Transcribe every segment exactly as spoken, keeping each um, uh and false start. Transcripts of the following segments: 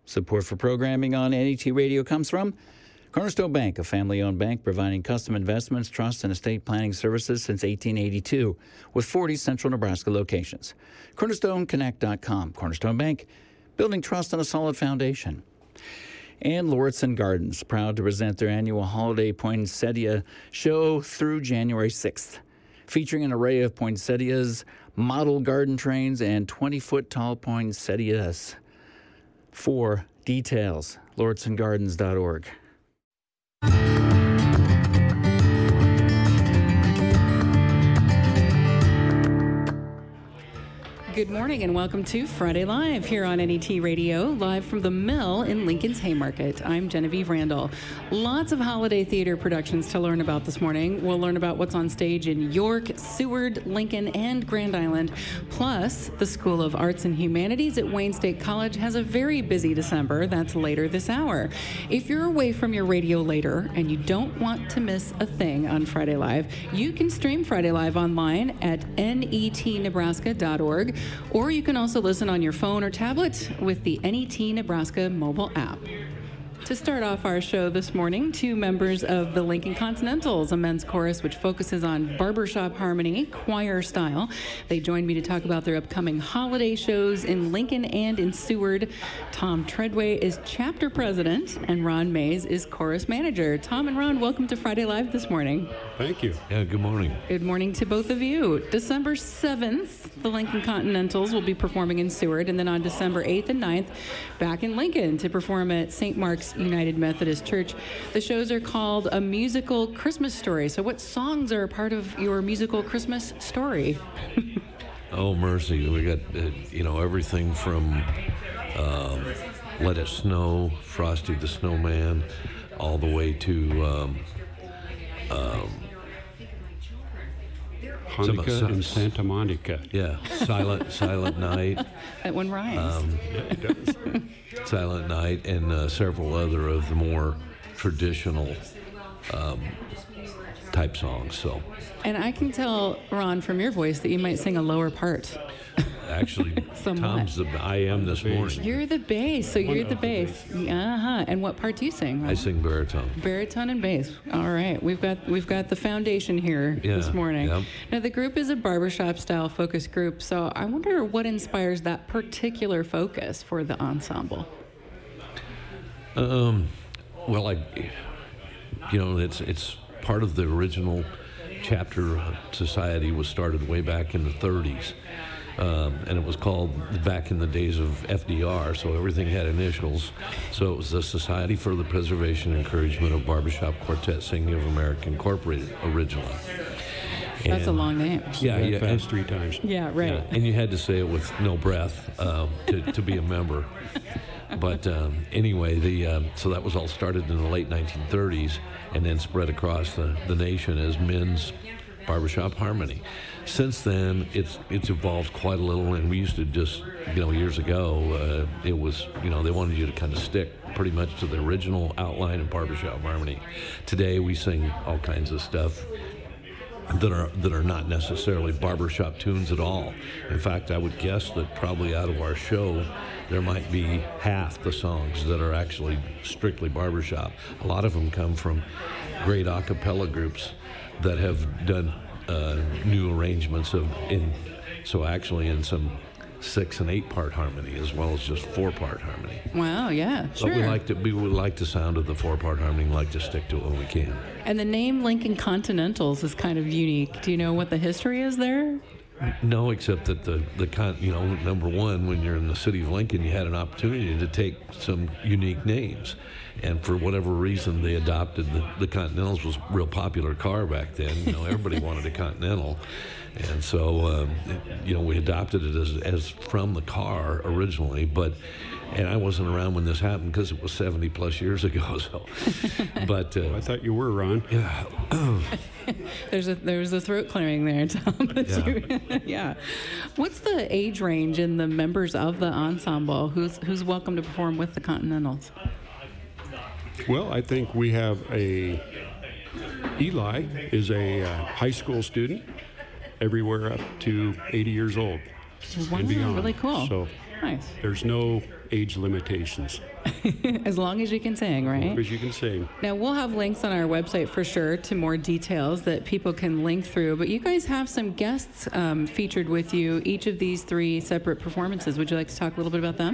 Support for programming on N E T Radio comes from Cornerstone Bank, a family-owned bank providing custom investments, trust, and estate planning services since eighteen eighty-two, with forty central Nebraska locations. cornerstone connect dot com. Cornerstone Bank, building trust on a solid foundation. And Lauritsen Gardens, proud to present their annual holiday poinsettia show through January sixth, featuring an array of poinsettias, model garden trains, and twenty-foot tall poinsettias. For details, lauritsen gardens dot org. Good morning and welcome to Friday Live here on N E T Radio, live from the Mill in Lincoln's Haymarket. I'm Genevieve Randall. Lots of holiday theater productions to learn about this morning. We'll learn about what's on stage in York, Seward, Lincoln, and Grand Island. Plus, the School of Arts and Humanities at Wayne State College has a very busy December. That's later this hour. If you're away from your radio later and you don't want to miss a thing on Friday Live, you can stream Friday Live online at N E T nebraska dot org. Or you can also listen on your phone or tablet with the N E T Nebraska mobile app. To start off our show this morning, two members of the Lincoln Continentals, a men's chorus which focuses on barbershop harmony, choir style. They joined me to talk about their upcoming holiday shows in Lincoln and in Seward. Tom Treadway is chapter president, and Ron Mays is chorus manager. Tom and Ron, welcome to Friday Live this morning. Thank you. Yeah, good morning. Good morning to both of you. December seventh, the Lincoln Continentals will be performing in Seward, and then on December eighth and ninth, back in Lincoln to perform at Saint Mark's United Methodist Church. The shows are called A Musical Christmas Story. So what songs are a part of your musical Christmas story? Oh, mercy. We got, uh, you know, everything from um, Let It Snow, Frosty the Snowman, all the way to um, um, Hanukkah some, and Santa Monica. Yeah, Silent Silent Night. That one rhymes. Um, Yeah, it does. Silent Night, and uh, several other of the more traditional um, type songs. So, and I can tell, Ron, from your voice that you might sing a lower part. actually, Somewhat. Tom's the I am this morning. You're the bass, so One you're the of the bass. Uh-huh. And what part do you sing, Ron? I sing baritone. Baritone and bass. All right, we've got we've got the foundation here Yeah, this morning. yep. Now the group is a barbershop style focus group, so I wonder what inspires that particular focus for the ensemble. Um, well, I, you know, it's it's part of the original chapter society was started way back in the thirties. Um, and it was called back in the days of F D R, so everything had initials. So it was the Society for the Preservation and Encouragement of Barbershop Quartet Singing of America Incorporated originally. That's a And- long name. Yeah, That yeah, fast three times. Yeah, right. yeah, and you had to say it with no breath uh, to, to be a member. But um, anyway, the um, so that was all started in the late nineteen thirties and then spread across the, the nation as Men's Barbershop Harmony. Since then, it's it's evolved quite a little, and we used to just, you know, years ago, uh, it was, you know, they wanted you to kind of stick pretty much to the original outline of Barbershop Harmony. Today, we sing all kinds of stuff that are that are not necessarily barbershop tunes at all. In fact, I would guess that probably out of our show, there might be half the songs that are actually strictly barbershop. A lot of them come from great a cappella groups that have done uh, new arrangements of in so actually in some six and eight part harmony as well as just four part harmony. Wow, yeah, sure. But we like to we would like the sound of the four part harmony and like to stick to it when we can. And the name Lincoln Continentals is kind of unique. Do you know what the history is there? No, except that the, the con, you know, number one, when you're in the city of Lincoln, you had an opportunity to take some unique names. And for whatever reason, they adopted the, the Continentals was a real popular car back then. You know, everybody wanted a Continental. And so, um, you know, we adopted it as, as from the car originally, but, and I wasn't around when this happened because it was seventy plus years ago, so, but. Uh, I thought you were, Ron. Yeah. There's a there's a throat clearing there, Tom. Yeah. You, yeah. What's the age range in the members of the ensemble? Who's who's welcome to perform with the Continentals? Well, I think we have a, Eli is a uh, high school student, everywhere up to eighty years old Wow, and beyond. really cool. So Nice. There's no age limitations. As long as you can sing, right? As you can sing. Now, we'll have links on our website for sure to more details that people can link through. But you guys have some guests um, featured with you, each of these three separate performances. Would you like to talk a little bit about them?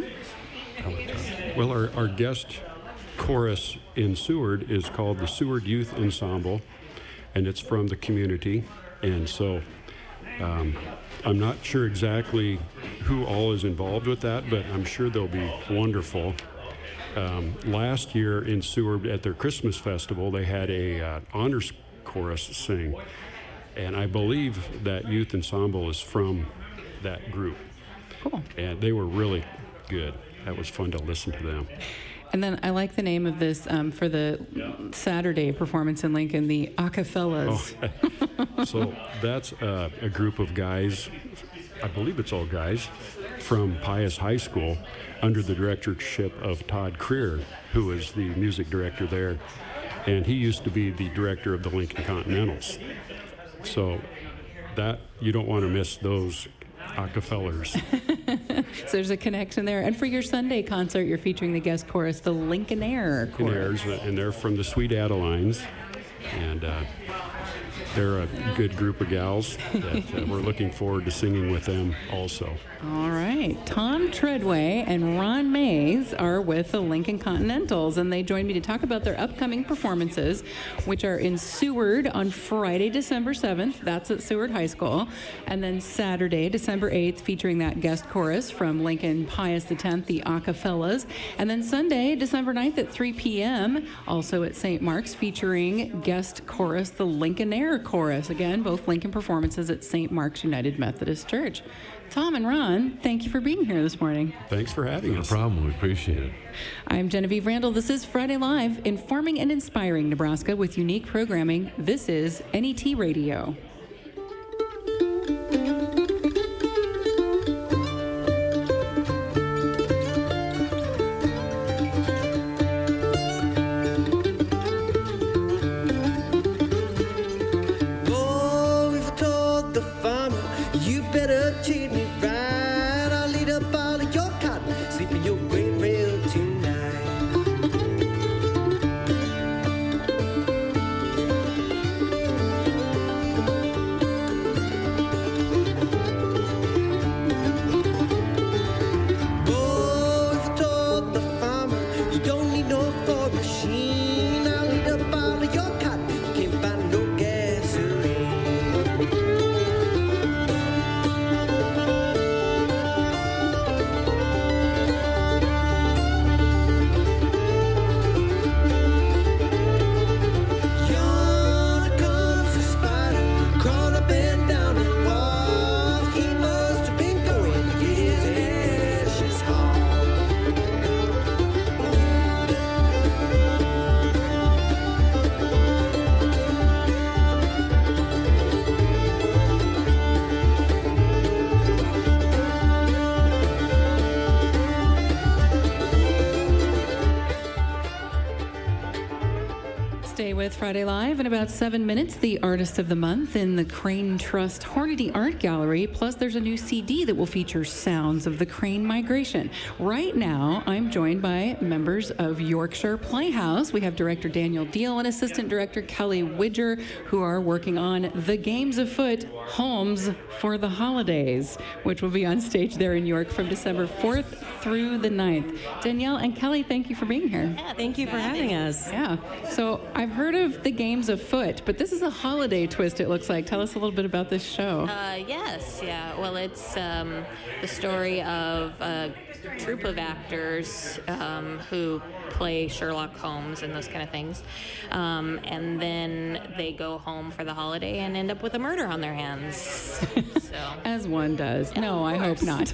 Well, our, our guest chorus in Seward is called the Seward Youth Ensemble, and it's from the community. And so um, I'm not sure exactly who all is involved with that, but I'm sure they'll be wonderful. Um, last year in Seward at their Christmas festival, they had a uh, honors chorus sing, and I believe that youth ensemble is from that group. Cool. And they were really good. That was fun to listen to them. And then I like the name of this um, for the Saturday performance in Lincoln, the Acapellas. Oh, so that's uh, a group of guys, I believe it's all guys, from Pius High School under the directorship of Todd Creer, who is the music director there. And he used to be the director of the Lincoln Continentals. So that, you don't want to miss those acapellars. So there's a connection there. And for your Sunday concert, you're featuring the guest chorus, the Lincolnaire Chorus. And they're from the Sweet Adelines. And uh, they're a good group of gals that uh, we're looking forward to singing with them also. All right. Tom Treadway and Ron Mays are with the Lincoln Continentals, and they joined me to talk about their upcoming performances, which are in Seward on Friday, December seventh. That's at Seward High School. And then Saturday, December eighth, featuring that guest chorus from Lincoln Pius X, the Acapellas. And then Sunday, December ninth at three p.m., also at Saint Mark's, featuring guest chorus, the Lincolnaire Chorus. Again, both Lincoln performances at Saint Mark's United Methodist Church. Tom and Ron, thank you for being here this morning. Thanks for having No us. problem. We appreciate it. I'm Genevieve Randall. This is Friday Live, informing and inspiring Nebraska with unique programming. This is N E T Radio. Friday Live in about seven minutes, the Artist of the Month in the Crane Trust Hornady Art Gallery. Plus, there's a new C D that will feature sounds of the Crane migration. Right now, I'm joined by members of Yorkshire Playhouse. We have Director Daniel Deal and Assistant Director Kelly Widger, who are working on The Games Afoot, Homes for the Holidays, which will be on stage there in York from December fourth through the ninth. Danielle and Kelly, thank you for being here. Yeah, thank you for having us. Yeah. So I've heard of The Games Afoot, but this is a holiday twist, it looks like. Tell us a little bit about this show. Uh, yes, yeah. Well, it's um, the story of a troupe of actors um, who play Sherlock Holmes and those kind of things. Um, and then they go home for the holiday and end up with a murder on their hands. So. As one does. Yeah, no, I hope not.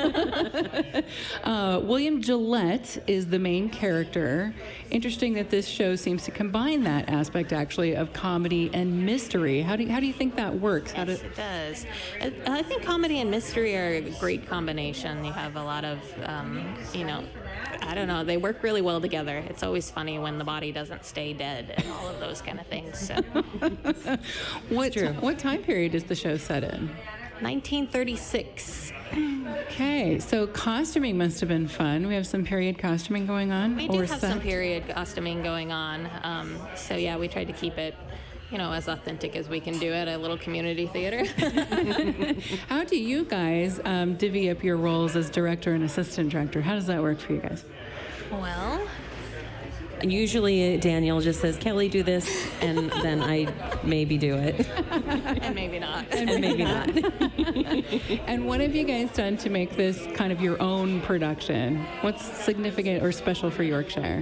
uh, William Gillette is the main character. Interesting that this show seems to combine that aspect, actually, of comedy and mystery. How do you, how do you think that works? How Yes, do, it does. I, I think comedy and mystery are a great combination. You have a lot of, um, you know, I don't know, they work really well together. It's always funny when the body doesn't stay dead and all of those kind of things. So. what, what time period is the show set in? nineteen thirty-six. Okay, so costuming must have been fun. We have some period costuming going on. We do or have set. some period costuming going on. Um, so yeah, we tried to keep it, you know, as authentic as we can do at a little community theater. How do you guys um, divvy up your roles as director and assistant director? How does that work for you guys? Well, usually Daniel just says, Kelly, do this, and then I maybe do it. and maybe not. And maybe not. And what have you guys done to make this kind of your own production? What's significant or special for Yorkshire?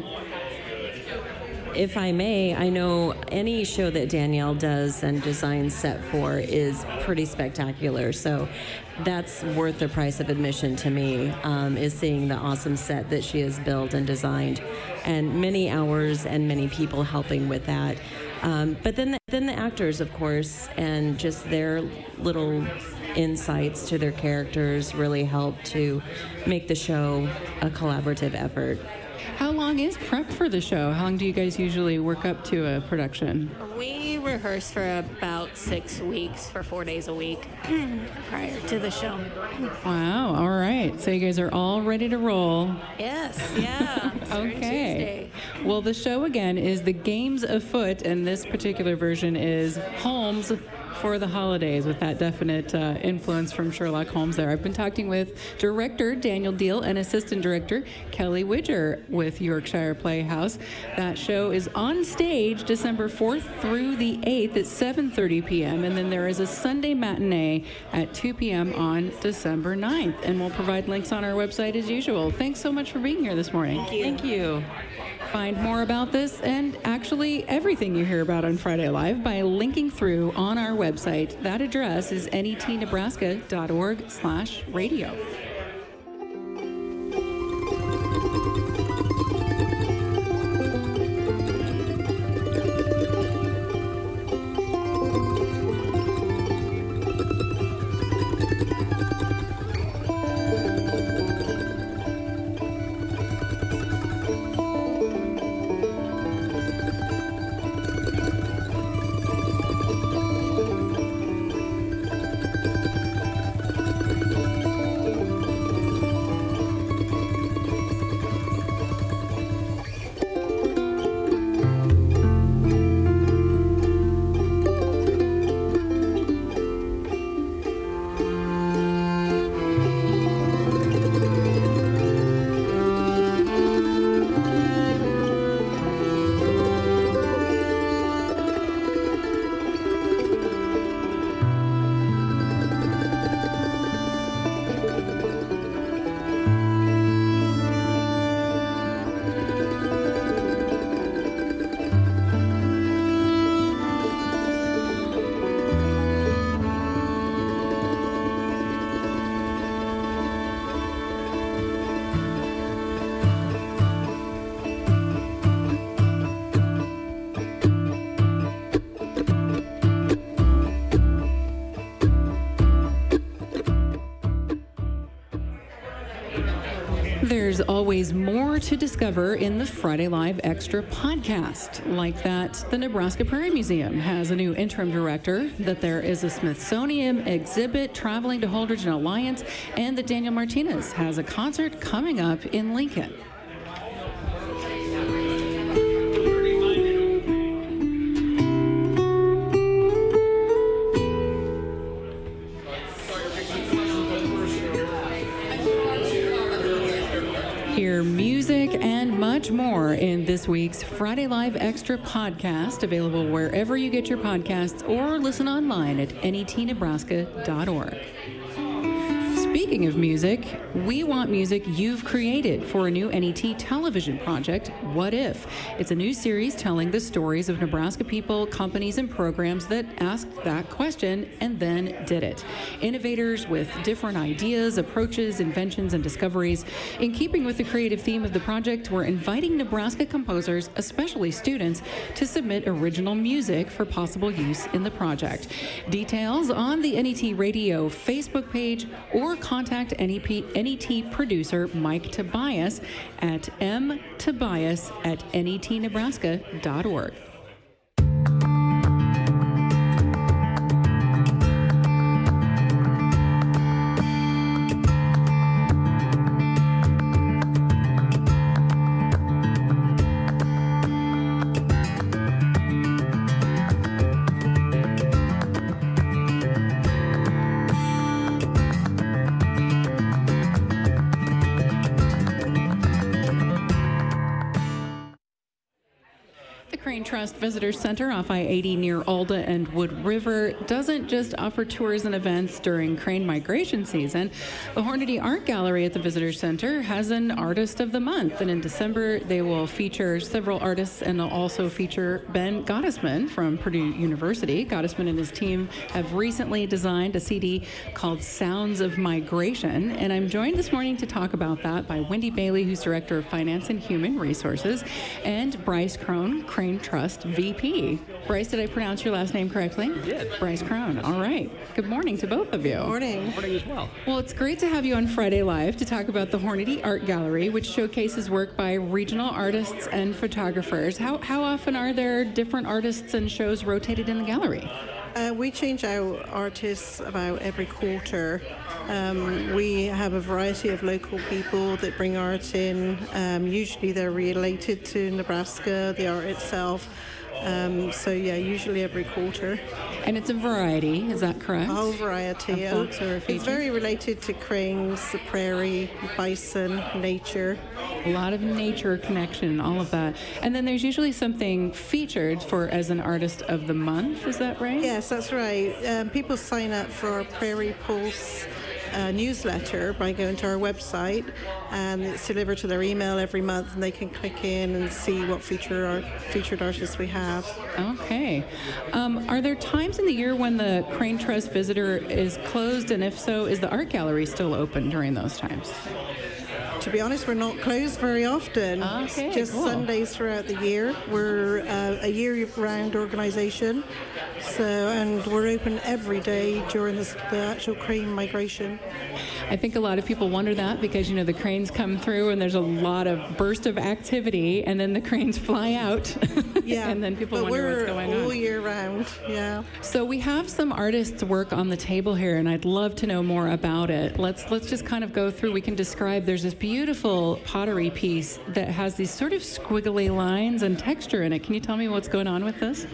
If I may, I know any show that Danielle does and designs set for is pretty spectacular. So that's worth the price of admission to me, um, is seeing the awesome set that she has built and designed, and many hours and many people helping with that. Um, but then the, then the actors, of course, and just their little insights to their characters really help to make the show a collaborative effort. How long is prep for the show? How long do you guys usually work up to a production? We rehearse for about six weeks for four days a week prior to the show. Wow, all right. So you guys are all ready to roll. Yes, yeah. Okay. Well, the show again is The Games Afoot, and this particular version is Holmes for the holidays, with that definite uh, influence from Sherlock Holmes there. I've been talking with director Daniel Deal and assistant director Kelly Widger with Yorkshire Playhouse. That show is on stage December fourth through the eighth at seven thirty p.m. and then there is a Sunday matinee at two p.m. on December ninth, and we'll provide links on our website as usual. Thanks so much for being here this morning. Thank you. Thank you. Find more about this and actually everything you hear about on Friday Live by linking through on our website. That address is netnebraska.org slash radio. There's always more to discover in the Friday Live Extra podcast. Like that, the Nebraska Prairie Museum has a new interim director, that there is a Smithsonian exhibit traveling to Holdridge and Alliance, and that Daniel Martinez has a concert coming up in Lincoln. Hear music and much more in this week's Friday Live Extra podcast, available wherever you get your podcasts or listen online at N E T nebraska dot org. Speaking of music, we want music you've created for a new N E T television project, What If? It's a new series telling the stories of Nebraska people, companies, and programs that asked that question and then did it. Innovators with different ideas, approaches, inventions, and discoveries. In keeping with the creative theme of the project, we're inviting Nebraska composers, especially students, to submit original music for possible use in the project. Details on the N E T Radio Facebook page, or contact N E T producer Mike Tobias at m tobias at N E T nebraska dot org. Crane Trust Visitor Center off I eighty near Alda and Wood River doesn't just offer tours and events during crane migration season. The Hornady Art Gallery at the Visitor Center has an Artist of the Month, and in December they will feature several artists, and they'll also feature Ben Gottesman from Purdue University. Gottesman and his team have recently designed a C D called Sounds of Migration, and I'm joined this morning to talk about that by Wendy Bailey, who's Director of Finance and Human Resources, and Bryce Crone, Crane Trust V P. Bryce, did I pronounce your last name correctly? You did. Bryce Crone. All right. Good morning to both of you. Good morning. Morning as well. Well, it's great to have you on Friday Live to talk about the Hornady Art Gallery, which showcases work by regional artists and photographers. How, how often are there different artists and shows rotated in the gallery? Uh, we change out artists about every quarter. Um, we have a variety of local people that bring art in. Um, usually they're related to Nebraska, the art itself. Um, so yeah, usually every quarter. And it's a variety, is that correct? A whole variety. Of Yeah. folks who are It's featured? very related to cranes, the prairie, bison, nature. A lot of nature connection, all of that. And then there's usually something featured for as an artist of the month, is that right? Yes, that's right. Um, people sign up for our Prairie Pulse uh, newsletter by going to our website, and it's delivered to their email every month, and they can click in and see what feature art, featured artists we have. Okay. Um, are there times in the year when the Crane Trust Visitor is closed, and if so, is the art gallery still open during those times? To be honest, we're not closed very often. Okay, It's just cool. Sundays throughout the year. We're uh, a year-round organization, so and we're open every day during this, the actual crane migration. I think a lot of people wonder that because, you know, the cranes come through and there's a lot of burst of activity, and then the cranes fly out. Yeah, and then people but wonder we're what's going all on. year round. Yeah. So we have some artists' work on the table here, and I'd love to know more about it. Let's let's just kind of go through. We can describe. There's this beautiful pottery piece that has these sort of squiggly lines and texture in it. Can you tell me what's going on with this?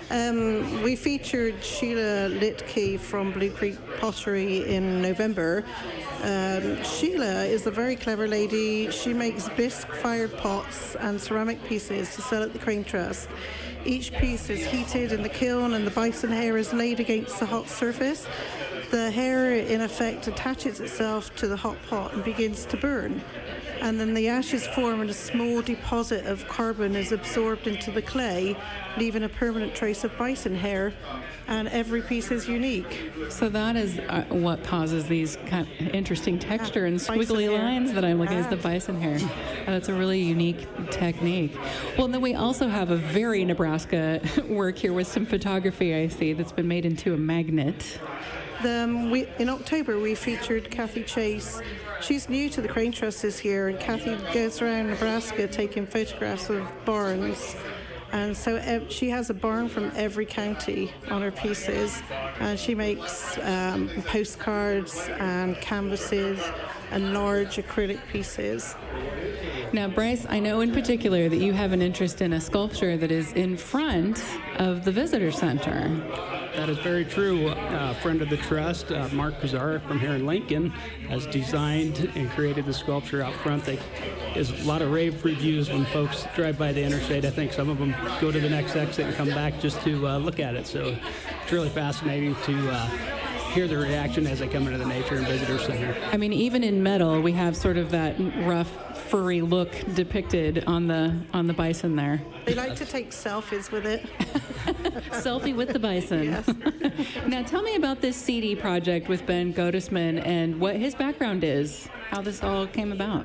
Um, we featured Sheila Litke from Blue Creek Pottery in November. Um, Sheila is a very clever lady. She makes bisque-fired pots and ceramic pieces to sell at the Crane Trust. Each piece is heated in the kiln, and the bison hair is laid against the hot surface. The hair, in effect, attaches itself to the hot pot and begins to burn. And then the ashes form, and a small deposit of carbon is absorbed into the clay, leaving a permanent trace of bison hair. And every piece is unique. So that is uh, what causes these kind of interesting texture and Bison squiggly hair. lines that I'm looking at, is the Ah. bison hair. Uh, that's a really unique technique. Well, then we also have a very Nebraska work here with some photography, I see, that's been made into a magnet. The, um, we, in October, we featured Kathy Chase. She's new to the Crane Trust this year, and Kathy goes around Nebraska taking photographs of barns. And so ev- she has a barn from every county on her pieces, and she makes um, postcards and canvases and large acrylic pieces. Now, Bryce, I know in particular that you have an interest in a sculpture that is in front of the visitor center. That is very true. A friend of the trust, uh, Mark Pizarro from here in Lincoln, has designed and created the sculpture out front. They, there's a lot of rave reviews when folks drive by the interstate. I think some of them go to the next exit and come back just to uh, look at it. So it's really fascinating to uh, hear the reaction as they come into the Nature and Visitor Center. I mean, even in metal, we have sort of that rough, furry look depicted on the on the bison there. They like to take selfies with it. Selfie with the bison. Yes. Now, tell me about this C D project with Ben Gottesman and what his background is, how this all came about.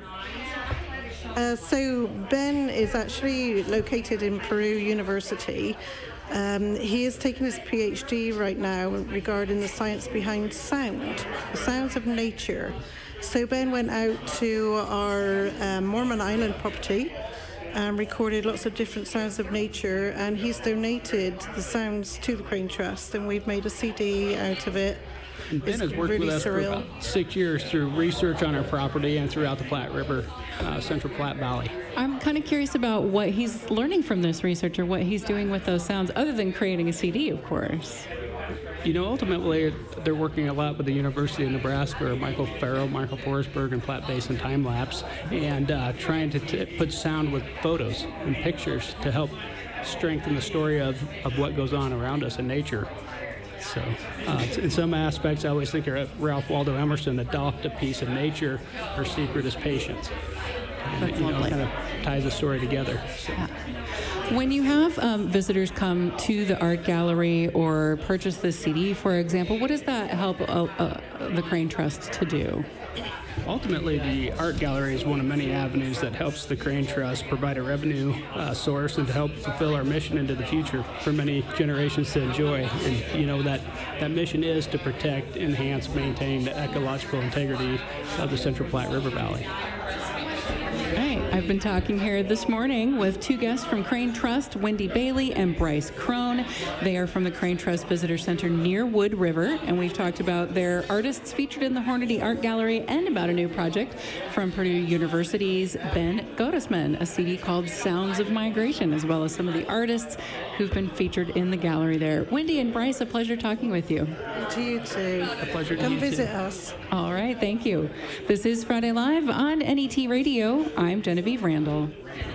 Uh, so Ben is actually located in Peru University. Um, he is taking his PhD right now regarding the science behind sound, the sounds of nature. So Ben went out to our um, Mormon Island property and recorded lots of different sounds of nature, and he's donated the sounds to the Crane Trust, and we've made a C D out of it. And Ben It's has worked really with us surreal. for about six years through research on our property and throughout the Platte River, uh, Central Platte Valley. I'm kind of curious about what he's learning from this research, or what he's doing with those sounds, other than creating a C D, of course. You know, ultimately, they're working a lot with the University of Nebraska, or Michael Farrow, Michael Forsberg, and Platte Basin Time Lapse, and uh, trying to t- put sound with photos and pictures to help strengthen the story of, of what goes on around us in nature. So, uh, in some aspects, I always think of Ralph Waldo Emerson, adopt a piece of nature, her secret is patience. And, That's you know, lovely. kind of ties the story together. So. Yeah. When you have um, visitors come to the art gallery or purchase the C D, for example, what does that help uh, uh, the Crane Trust to do? Ultimately, the art gallery is one of many avenues that helps the Crane Trust provide a revenue uh, source and to help fulfill our mission into the future for many generations to enjoy. And you know that that mission is to protect, enhance, maintain the ecological integrity of the Central Platte River Valley. Right. I've been talking here this morning with two guests from Crane Trust, Wendy Bailey and Bryce Crone. They are from the Crane Trust Visitor Center near Wood River, and we've talked about their artists featured in the Hornady Art Gallery and about a new project from Purdue University's Ben Gottesman, a C D called Sounds of Migration, as well as some of the artists who've been featured in the gallery there. Wendy and Bryce, a pleasure talking with you. To you too. A pleasure to Come you visit too. us. All right, thank you. This is Friday Live on N E T Radio. I'm Genevieve Randall.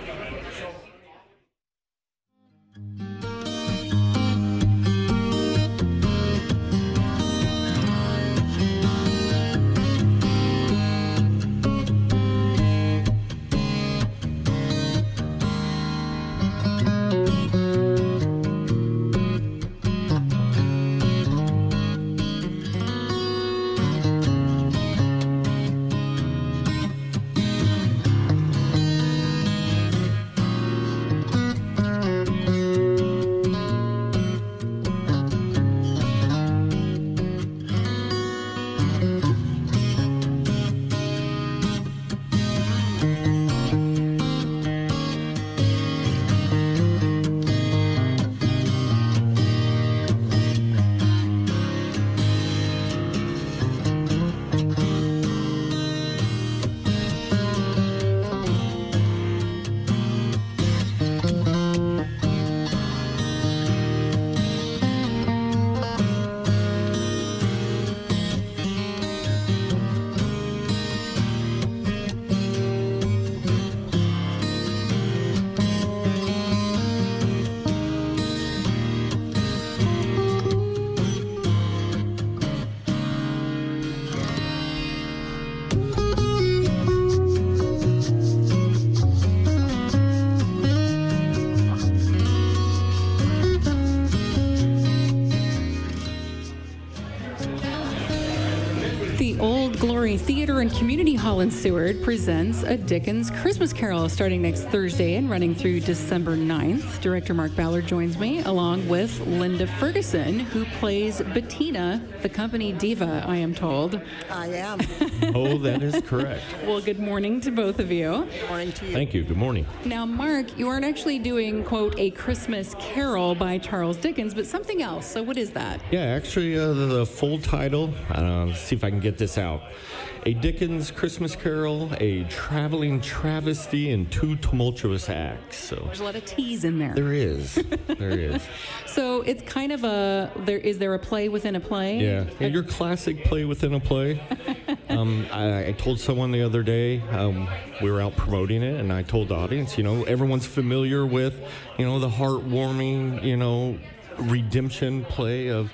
Glory Theater and Community Hall in Seward presents A Dickens Christmas Carol starting next Thursday and running through December ninth. Director Mark Ballard joins me along with Linda Ferguson, who plays Bettina, the company diva, I am told. I am. Oh, that is correct. Well, good morning to both of you. Good morning to you. Thank you. Good morning. Now, Mark, you aren't actually doing, quote, A Christmas Carol by Charles Dickens, but something else. So what is that? Yeah, actually, uh, the, the full title, uh, let's see if I can get this out. A Dickens Christmas Carol, a traveling travesty in two tumultuous acts. So there's a lot of T's in there. There is. There is. So it's kind of a, there is there a play within a play? Yeah, yeah your classic play within a play. um, I, I told someone the other day, um, we were out promoting it, and I told the audience, you know, everyone's familiar with, you know, the heartwarming, you know, redemption play of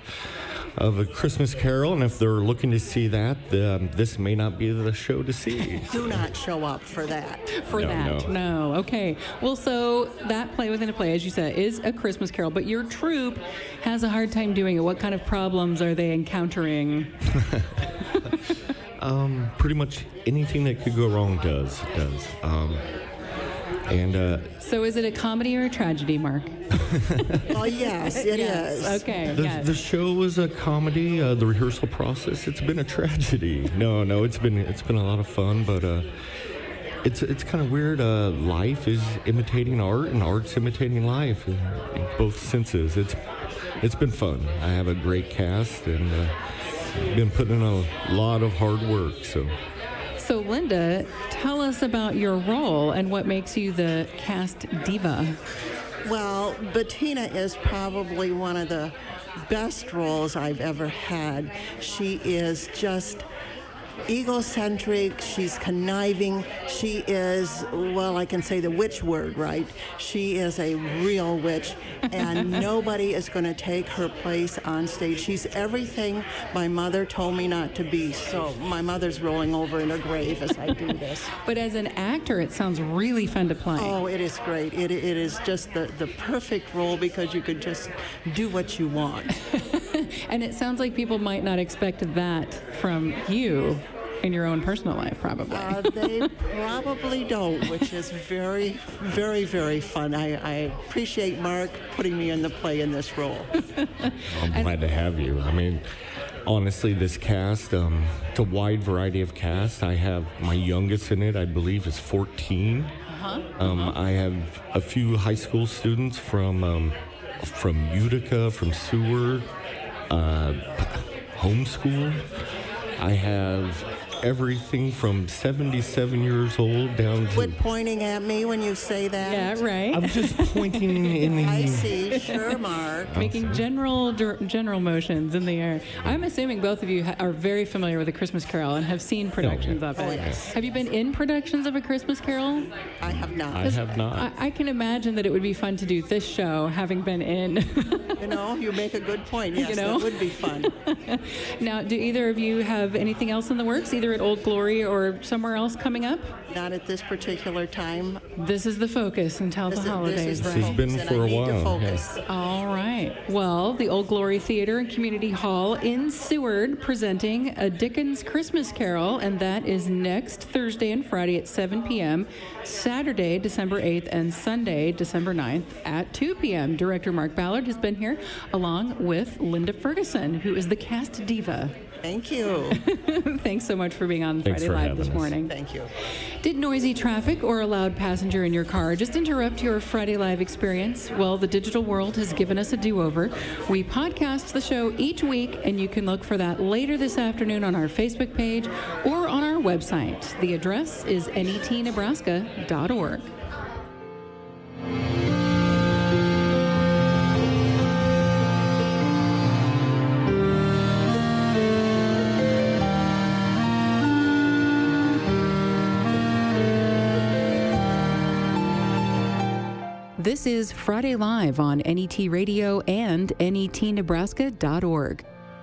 of A Christmas Carol, and if they're looking to see that, um, this may not be the show to see. Do not show up for that. For No, that, no. no. Okay. Well, so that play within a play, as you said, is A Christmas Carol, but your troupe has a hard time doing it. What kind of problems are they encountering? um, pretty much anything that could go wrong does, does. Um, and uh, So is it a comedy or a tragedy, Mark? Oh, yes, it yes. is. Okay, the, yes. the show was a comedy. Uh, the rehearsal process, it's been a tragedy. No, no, it's been it's been a lot of fun, but uh, it's it's kind of weird. Uh, life is imitating art, and art's imitating life in, in both senses. It's it's been fun. I have a great cast, and uh, been putting in a lot of hard work. So. So, Linda, tell us about your role and what makes you the cast diva. Well, Bettina is probably one of the best roles I've ever had. She is just egocentric, she's conniving, she is, well, I can say the witch word, right? She is a real witch, and nobody is going to take her place on stage. She's everything my mother told me not to be, so my mother's rolling over in her grave as I do this. But as an actor, it sounds really fun to play. Oh, it is great. It, it is just the, the perfect role because you could just do what you want. And it sounds like people might not expect that from you in your own personal life, probably. Uh, they probably don't, which is very, very, very fun. I, I appreciate Mark putting me in the play in this role. I'm glad to have you. I mean, honestly, this cast, um, it's a wide variety of cast. I have my youngest in it, I believe, is fourteen. Uh-huh. Um, uh-huh. I have a few high school students from um, from Utica, from Seward, uh, homeschool. I have everything from seventy-seven years old down to... Quit pointing at me when you say that. Yeah, right. I'm just pointing in the... I see. Sure, Mark. Making general general motions in the air. I'm assuming both of you ha- are very familiar with A Christmas Carol and have seen productions Oh, yeah. of it. Oh, yes. Have you been in productions of A Christmas Carol? I have not. I have not. I, I can imagine that it would be fun to do this show, having been in. You know, you make a good point. Yes, You know? that would be fun. Now, do either of you have anything else in the works, either at Old Glory or somewhere else coming up? Not at this particular time. This is the focus until This the is- holidays, this is the right? This has been focus, and for I a need to while, yeah. focus. All right. Well, the Old Glory Theater and Community Hall in Seward presenting A Dickens Christmas Carol, and that is next Thursday and Friday at seven p.m., Saturday, December eighth, and Sunday, December ninth at two p.m. Director Mark Ballard has been here, along with Linda Ferguson, who is the cast diva. Thank you. Thanks so much for being on Thanks Friday for Live having this us. morning. Thank you. Did noisy traffic or a loud passenger in your car just interrupt your Friday Live experience? Well, the digital world has given us a do-over. We podcast the show each week, and you can look for that later this afternoon on our Facebook page or on our website. The address is N E T Nebraska dot org. This is Friday Live on N E T Radio and N E T Nebraska dot org.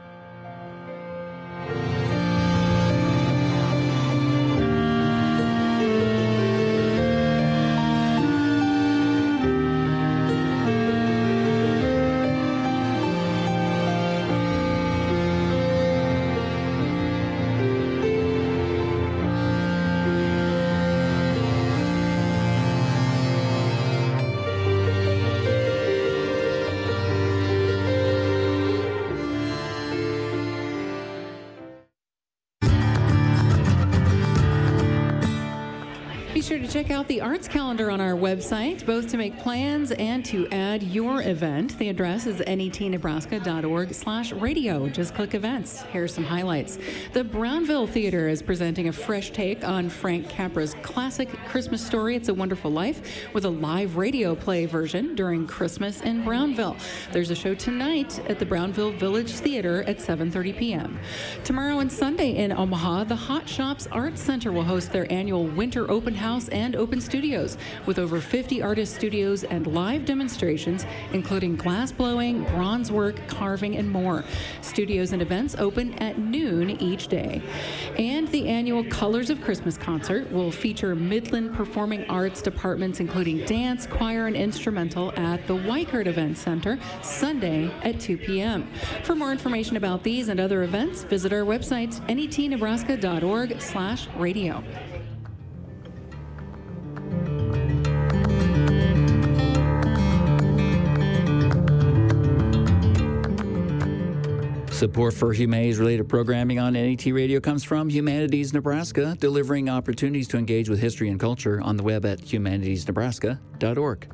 Be sure to check out the arts calendar on our website, both to make plans and to add your event. The address is N E T Nebraska dot org slash radio. Just click events. Here are some highlights. The Brownville Theater is presenting a fresh take on Frank Capra's classic Christmas story, It's a Wonderful Life, with a live radio play version during Christmas in Brownville. There's a show tonight at the Brownville Village Theater at seven thirty p.m. Tomorrow and Sunday in Omaha, the Hot Shops Arts Center will host their annual Winter Open House and Open Studios with over fifty artist studios and live demonstrations, including glass blowing, bronze work, carving, and more. Studios and events open at noon each day. And the annual Colors of Christmas concert will feature Midland Performing Arts departments, including dance, choir, and instrumental at the Weichert Event Center Sunday at two p.m. For more information about these and other events, visit our website, N E T Nebraska dot org slash radio. Support for Humanities-related programming on N E T Radio comes from Humanities Nebraska, delivering opportunities to engage with history and culture on the web at humanities nebraska dot org.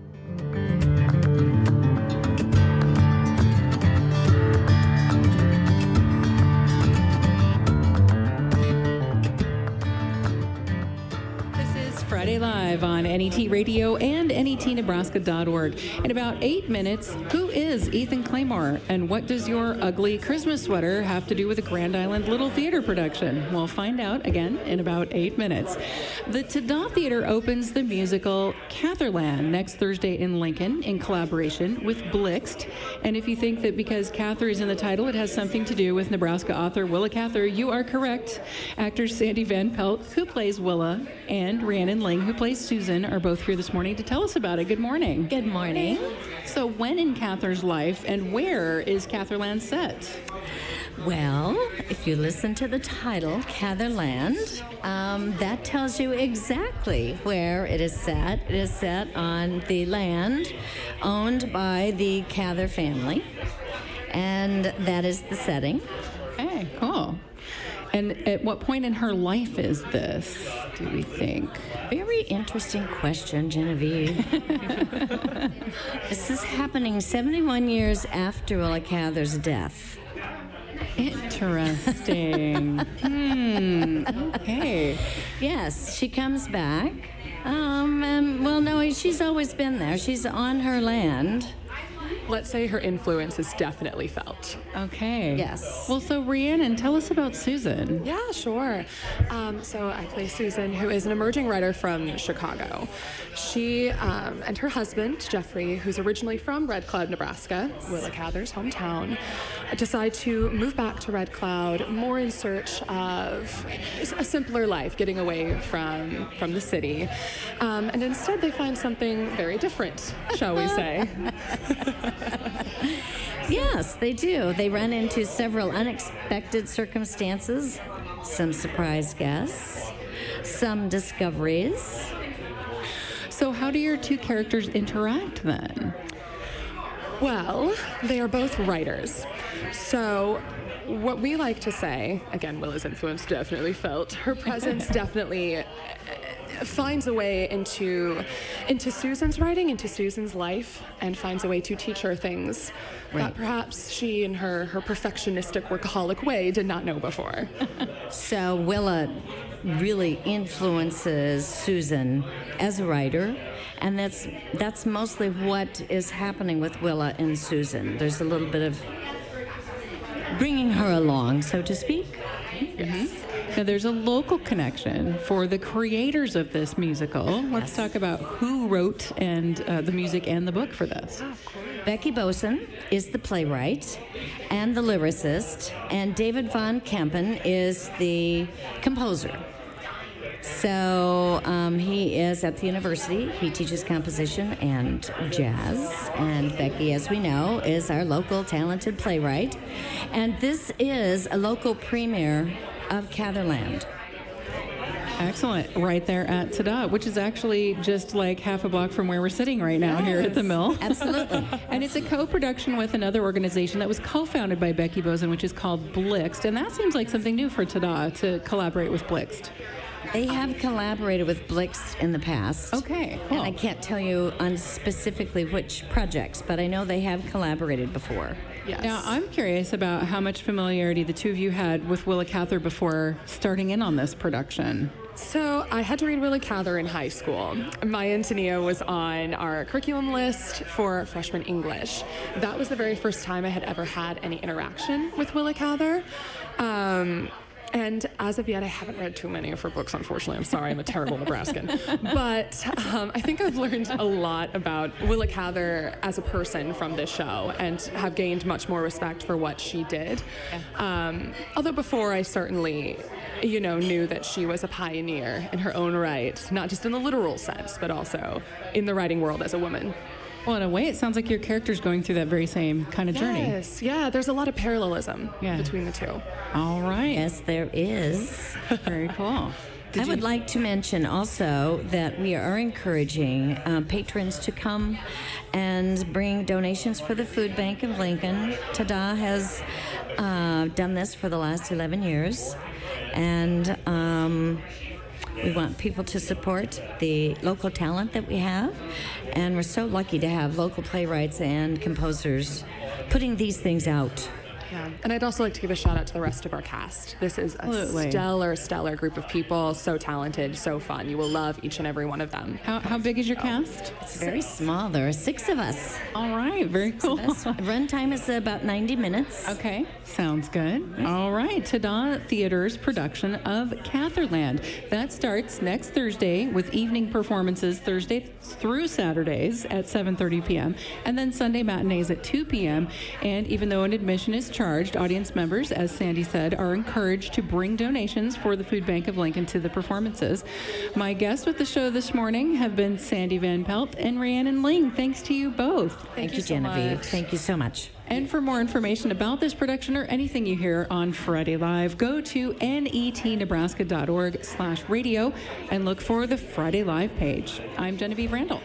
Friday Live live on N E T Radio and N E T Nebraska dot org. In about eight minutes, who is Ethan Claymore, and what does your ugly Christmas sweater have to do with a Grand Island Little Theater production? We'll find out again in about eight minutes. The Tada Theater opens the musical Catherland next Thursday in Lincoln in collaboration with Blixt. And if you think that because Cather is in the title, it has something to do with Nebraska author Willa Cather, you are correct. Actors Sandy Van Pelt, who plays Willa, and Rhiannon Ling, who plays Susan, are both here this morning to tell us about it. Good morning. Good morning. So when in Cather's life and where is Catherland set? Well, if you listen to the title, Catherland, um, that tells you exactly where it is set. It is set on the land owned by the Cather family, and that is the setting. Okay, cool. And at what point in her life is this, do we think? Very interesting question, Genevieve. This is happening seventy-one years after Willa Cather's death. Interesting. hmm. Okay. Yes, she comes back. Um, and, well, no, she's always been there. She's on her land. Let's say her influence is definitely felt. Okay. Yes. Well, so Rhiannon, tell us about Susan. Yeah, sure. Um, so I play Susan, who is an emerging writer from Chicago. She um, and her husband, Jeffrey, who's originally from Red Cloud, Nebraska, Willa Cather's hometown, decide to move back to Red Cloud more in search of a simpler life, getting away from, from the city. Um, and instead they find something very different, shall we say. Yes, they do. They run into several unexpected circumstances, some surprise guests, some discoveries. So how do your two characters interact then? Well, they are both writers. So what we like to say, again, Willa's influence definitely felt, her presence definitely finds a way into into Susan's writing, into Susan's life, and finds a way to teach her things right. that perhaps she, in her, her perfectionistic, workaholic way, did not know before. So Willa really influences Susan as a writer, and that's that's mostly what is happening with Willa and Susan. There's a little bit of bringing her along, so to speak. Yes. Mm-hmm. Now, there's a local connection for the creators of this musical. Let's yes. talk about who wrote and uh, the music and the book for this. Oh, Becky Boson is the playwright and the lyricist, and David Von Kempen is the composer. So um, he is at the university. He teaches composition and jazz. And Becky, as we know, is our local talented playwright. And this is a local premiere of Catherland. Excellent. Right there at Tada, which is actually just like half a block from where we're sitting right now, yes, here at the Mill. Absolutely. And it's a co-production with another organization that was co-founded by Becky Boson, which is called Blixt. And that seems like something new for Tada, to collaborate with Blixt. They have collaborated with Blixt in the past. Okay, cool. And I can't tell you on specifically which projects, but I know they have collaborated before. Yes. Now, I'm curious about how much familiarity the two of you had with Willa Cather before starting in on this production. So I had to read Willa Cather in high school. Maya and Tania was on our curriculum list for freshman English. That was the very first time I had ever had any interaction with Willa Cather. Um, And as of yet, I haven't read too many of her books, unfortunately. I'm sorry, I'm a terrible Nebraskan. But um, I think I've learned a lot about Willa Cather as a person from this show and have gained much more respect for what she did. Yeah. Um, although before, I certainly, you know, knew that she was a pioneer in her own right, not just in the literal sense, but also in the writing world as a woman. Well, in a way, it sounds like your character's going through that very same kind of journey. Yes, yeah, there's a lot of parallelism yeah. between the two. All right. Yes, there is. Very cool. Did I you... would like to mention also that we are encouraging uh, patrons to come and bring donations for the Food Bank of Lincoln. Tada has uh, done this for the last eleven years, and um, we want people to support the local talent that we have, and we're so lucky to have local playwrights and composers putting these things out. Yeah, and I'd also like to give a shout out to the rest of our cast. This is a Absolutely. stellar, stellar group of people. So talented, so fun. You will love each and every one of them. How, how big is your cast? It's very small. There are six of us. All right, very cool. Runtime is about ninety minutes. Okay, sounds good. All right, Tada Theater's production of Catherland. That starts next Thursday with evening performances Thursday through Saturdays at seven thirty p.m. and then Sunday matinees at two p.m. And even though an admission is charged, audience members, as Sandy said, are encouraged to bring donations for the Food Bank of Lincoln to the performances. My guests with the show this morning have been Sandy Van Pelt and Rhiannon Ling. Thanks to you both. Thank, Thank you, you so Genevieve. much. Thank you so much. And for more information about this production or anything you hear on Friday Live, go to netnebraska.org slash radio and look for the Friday Live page. I'm Genevieve Randall.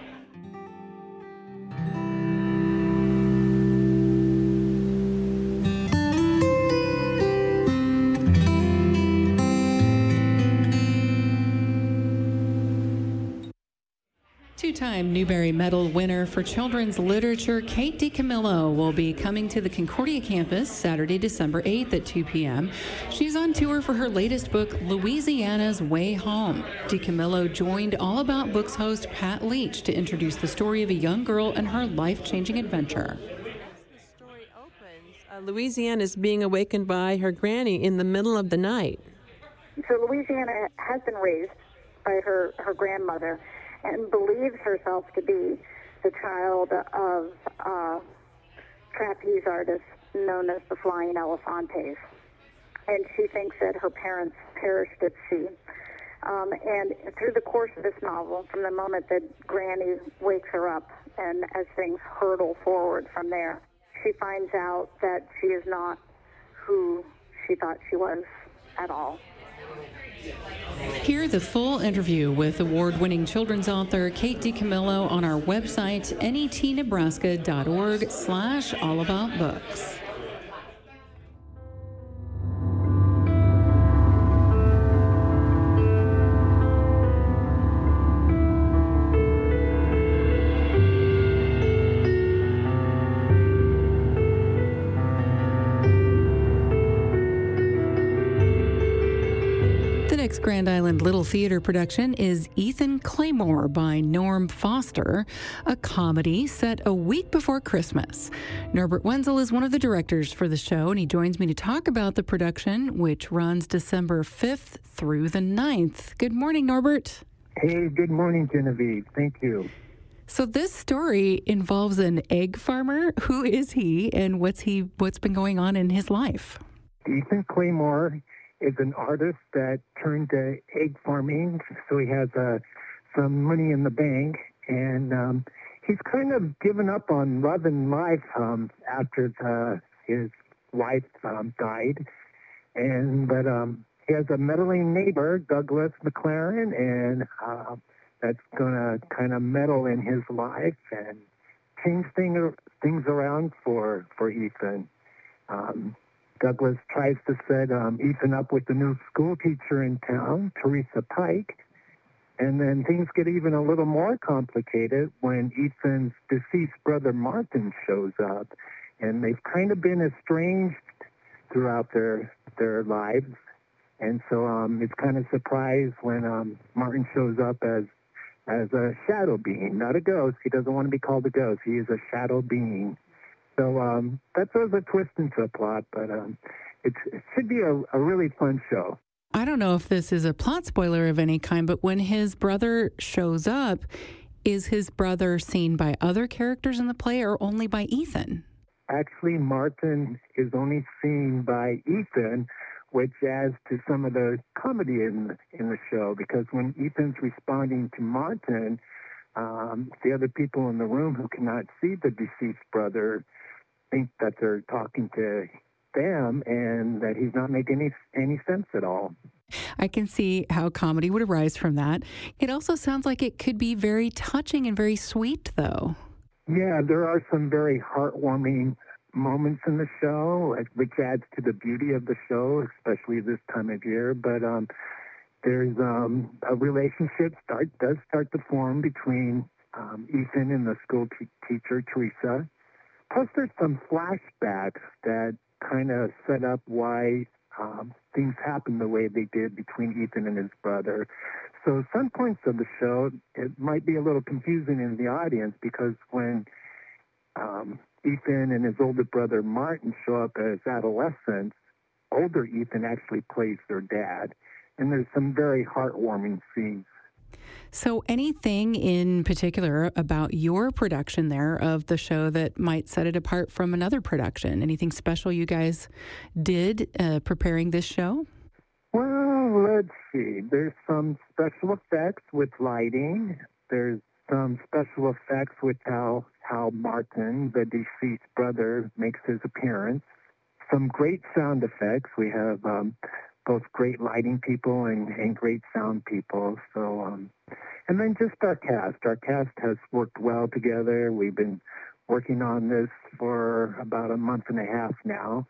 Two-time Newbery Medal winner for children's literature, Kate DiCamillo, will be coming to the Concordia campus Saturday, December eighth at two p.m. She's on tour for her latest book, Louisiana's Way Home. DiCamillo joined All About Books host Pat Leach to introduce the story of a young girl and her life-changing adventure. Uh, Louisiana is being awakened by her granny in the middle of the night. So Louisiana has been raised by her, her grandmother and believes herself to be the child of uh, trapeze artists known as the Flying Elefantes. And she thinks that her parents perished at sea. Um, and through the course of this novel, from the moment that Granny wakes her up and as things hurtle forward from there, she finds out that she is not who she thought she was at all. Hear the full interview with award-winning children's author Kate DiCamillo on our website, netnebraska.org slash all about books. Grand Island Little Theater production is Ethan Claymore by Norm Foster, a comedy set a week before Christmas. Norbert Wenzel is one of the directors for the show, and he joins me to talk about the production, which runs December fifth through the ninth. Good morning, Norbert. Hey, good morning, Genevieve. Thank you. So this story involves an egg farmer. Who is he, and what's he? What's been going on in his life? Ethan Claymore is an artist that turned to egg farming, so he has uh, some money in the bank, and um, he's kind of given up on love and life um, after the, his wife um, died, and but um, he has a meddling neighbor, Douglas McLaren, and uh, that's going to kind of meddle in his life and change thing, things around for, for Ethan. Um, Douglas tries to set um, Ethan up with the new school teacher in town, Teresa Pike, and then things get even a little more complicated when Ethan's deceased brother Martin shows up, and they've kind of been estranged throughout their their lives, and so um, it's kind of surprised when um, Martin shows up as as a shadow being, not a ghost. He doesn't want to be called a ghost. He is a shadow being. So um, that throws a twist into the plot, but um, it's, it should be a, a really fun show. I don't know if this is a plot spoiler of any kind, but when his brother shows up, is his brother seen by other characters in the play or only by Ethan? Actually, Martin is only seen by Ethan, which adds to some of the comedy in, in the show, because when Ethan's responding to Martin, um, the other people in the room who cannot see the deceased brother think that they're talking to them and that he's not making any any sense at all. I can see how comedy would arise from that. It also sounds like it could be very touching and very sweet, though. Yeah, there are some very heartwarming moments in the show, which adds to the beauty of the show, especially this time of year. But um, there's um, a relationship start does start to form between um, Ethan and the school t- teacher, Teresa. Plus, there's some flashbacks that kind of set up why um, things happened the way they did between Ethan and his brother. So some points of the show, it might be a little confusing in the audience because when um, Ethan and his older brother Martin show up as adolescents, older Ethan actually plays their dad. And there's some very heartwarming scenes. So anything in particular about your production there of the show that might set it apart from another production? Anything special you guys did uh, preparing this show? Well, let's see. There's some special effects with lighting. There's some special effects with how, how Martin, the deceased brother, makes his appearance. Some great sound effects. We have um, both great lighting people and, and great sound people. So, um, and then just our cast. Our cast has worked well together. We've been working on this for about a month and a half now.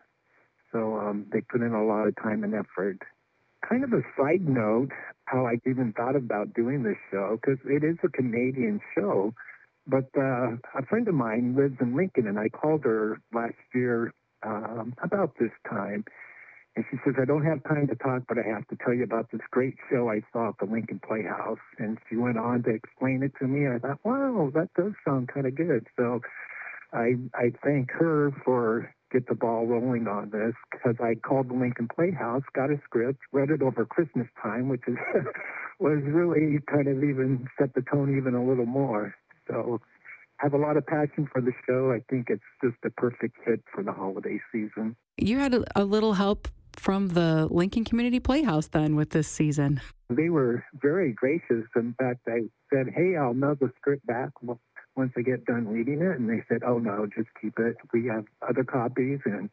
So um, they put in a lot of time and effort. Kind of a side note, how I even thought about doing this show, because it is a Canadian show. But uh, a friend of mine lives in Lincoln, and I called her last year um, about this time. And she says, I don't have time to talk, but I have to tell you about this great show I saw at the Lincoln Playhouse. And she went on to explain it to me. And I thought, wow, that does sound kind of good. So I, I thank her for get the ball rolling on this, because I called the Lincoln Playhouse, got a script, read it over Christmas time, which is was really kind of even set the tone even a little more. So I have a lot of passion for the show. I think it's just a perfect fit for the holiday season. You had a, a little help from the Lincoln Community Playhouse then with this season. They were very gracious. In fact, I said, hey, I'll mail the script back once I get done reading it. And they said, oh, no, just keep it. We have other copies, and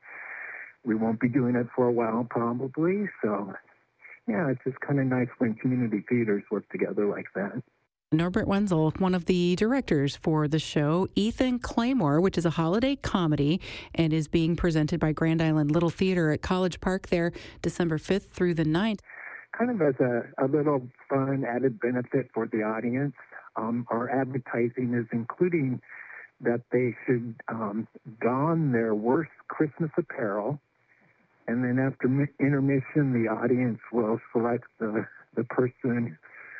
we won't be doing it for a while probably. So, yeah, it's just kind of nice when community theaters work together like that. Norbert Wenzel, one of the directors for the show, Ethan Claymore, which is a holiday comedy and is being presented by Grand Island Little Theater at College Park there December fifth through the ninth. Kind of as a, a little fun added benefit for the audience, um, our advertising is including that they should um, don their worst Christmas apparel, and then after intermission, the audience will select the, the person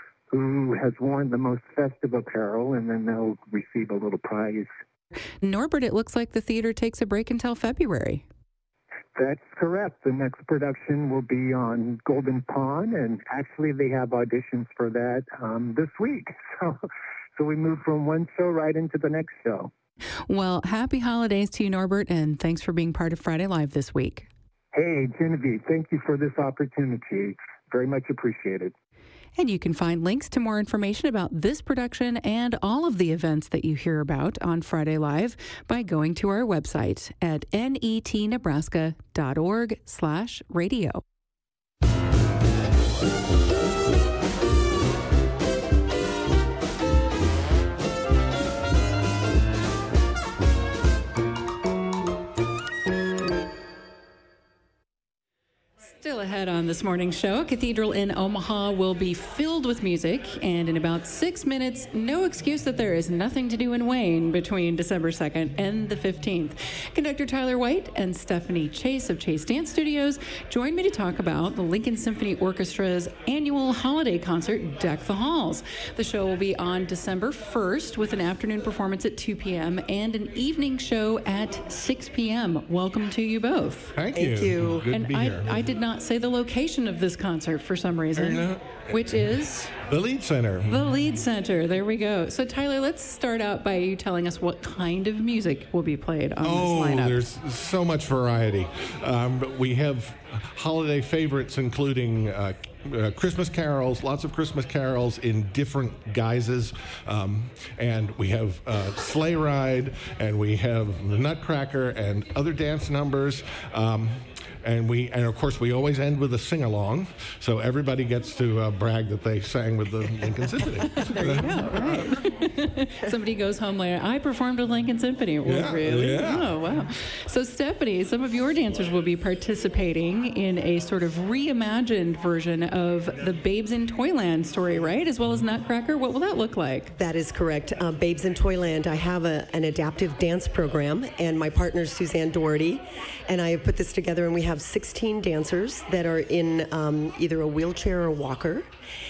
who has worn the most festive apparel, and then they'll receive a little prize. Norbert, it looks like the theater takes a break until February. That's correct. The next production will be on Golden Pond, and actually they have auditions for that um, this week. So, so we move from one show right into the next show. Well, happy holidays to you, Norbert, and thanks for being part of Friday Live this week. Hey, Genevieve, thank you for this opportunity. Very much appreciated. And you can find links to more information about this production and all of the events that you hear about on Friday Live by going to our website at netnebraska.org slash radio. Still ahead on this morning's show, Cathedral in Omaha will be filled with music, and in about six minutes, no excuse that there is nothing to do in Wayne between December second and the fifteenth. Conductor Tyler White and Stephanie Chase of Chase Dance Studios joined me to talk about the Lincoln Symphony Orchestra's annual holiday concert, Deck the Halls. The show will be on December first with an afternoon performance at two p.m. and an evening show at six p.m. Welcome to you both. Thank you. Thank you. Good and to be I, here. I did not say the location of this concert for some reason, which is the Lead Center. The Lead Center. There we go. So, Tyler, let's start out by you telling us what kind of music will be played on oh, this lineup. There's so much variety. Um, we have holiday favorites, including uh, uh, Christmas carols, lots of Christmas carols in different guises. Um, and we have uh, Sleigh Ride, and we have the Nutcracker and other dance numbers. Um, and we and of course we always end with a sing along, so everybody gets to uh, brag that they sang with the Lincoln Symphony. There you go. Right. Somebody goes home later. I performed with Lincoln Symphony. Well, Yeah, really? yeah. Oh, wow. So, Stephanie, some of your dancers will be participating in a sort of reimagined version of the Babes in Toyland story, right? As well as Nutcracker. What will that look like? That is correct. Uh, Babes in Toyland, I have a, an adaptive dance program, and my partner is Suzanne Doherty, and I have put this together, and we have sixteen dancers that are in um, either a wheelchair or walker,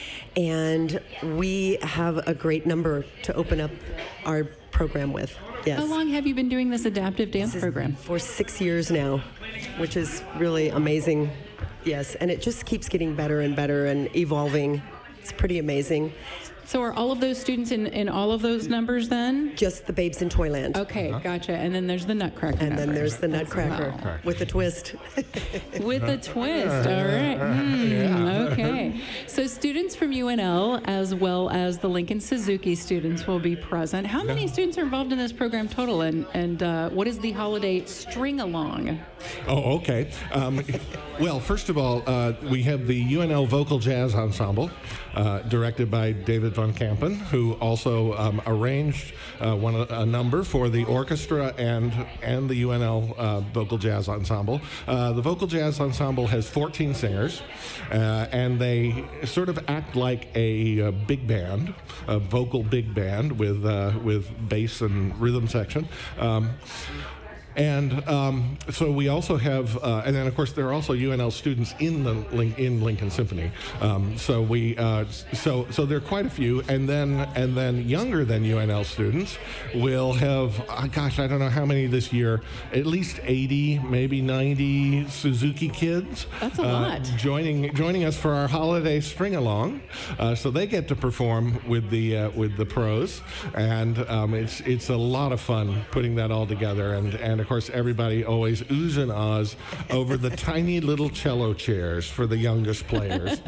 and we have a great number to open up our program with. Yes. How long have you been doing this adaptive dance program? For six years now, which is really amazing. Yes, and it just keeps getting better and better and evolving. It's pretty amazing. So are all of those students in, in all of those numbers then? Just the Babes in Toyland. Okay, gotcha. And then there's the Nutcracker And number. then there's the Nutcracker Wow. with a twist. With a twist, all right. Mm, okay. So students from U N L as well as the Lincoln Suzuki students will be present. How many students are involved in this program total, and, and uh, what is the holiday string along? Oh, okay. Um, well, first of all, uh, we have the U N L Vocal Jazz Ensemble, uh, directed by David Van Kampen, who also um, arranged uh, one a number for the orchestra and and the U N L uh, Vocal Jazz Ensemble. Uh, the Vocal Jazz Ensemble has fourteen singers, uh, and they sort of act like a, uh big band, a vocal big band with uh, with bass and rhythm section. Um, And um, so we also have, uh, and then of course there are also U N L students in the Lin- in Lincoln Symphony. Um, so we, uh, so so there are quite a few, and then and then younger than U N L students will have, uh, gosh, I don't know how many this year, at least eighty, maybe ninety Suzuki kids. That's a uh, lot. Joining joining us for our holiday string along. Uh, so they get to perform with the uh, with the pros, and um, it's it's a lot of fun putting that all together, and and. Of course, everybody always oohs and ahs over the tiny little cello chairs for the youngest players.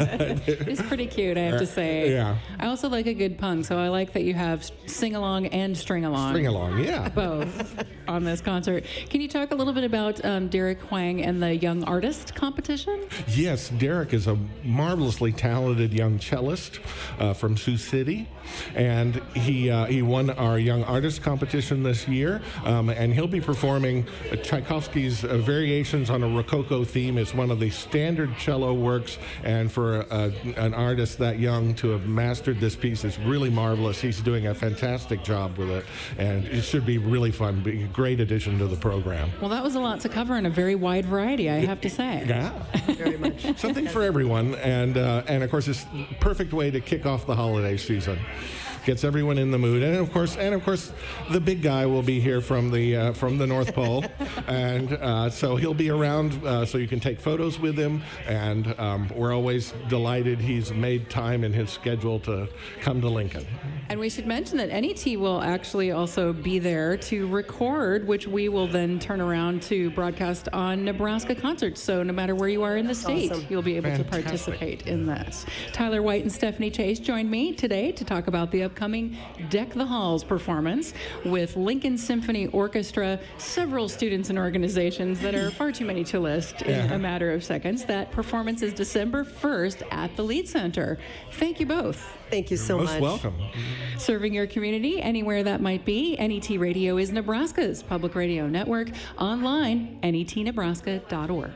It's pretty cute, I have to say. Yeah. I also like a good pun, so I like that you have sing along and string along. String along, yeah. Both on this concert. Can you talk a little bit about um, Derek Huang and the Young Artist competition? Yes, Derek is a marvelously talented young cellist uh, from Sioux City, and he uh, he won our Young Artist competition this year, um, and he'll be performing uh, Tchaikovsky's uh, Variations on a Rococo Theme. It's one of the standard cello works, and for uh, an artist that young to have mastered this piece is really marvelous. He's doing a fantastic job with it, and it should be really fun. Be a great addition to the program. Well, that was a lot to cover in a very wide variety, I have to say. Yeah, very much. Something for everyone, and uh, and of course, it's the perfect way to kick off the holiday season. Gets everyone in the mood, and of course, and of course, the big guy will be here from the uh, from the North Pole, and uh, so he'll be around, uh, so you can take photos with him. And um, we're always delighted he's made time in his schedule to come to Lincoln. And we should mention that N E T will actually also be there to record, which we will then turn around to broadcast on Nebraska Concerts. So no matter where you are in the state, Awesome. you'll be able Fantastic. to participate in this. Tyler White and Stephanie Chase joined me today to talk about the upcoming Deck the Halls performance with Lincoln Symphony Orchestra, several students and organizations that are far too many to list in Yeah. a matter of seconds. That performance is December first at the Lead Center. Thank you both. Thank you so Most much. welcome. Serving your community anywhere that might be. N E T Radio is Nebraska's public radio network. Online, N E T nebraska dot org.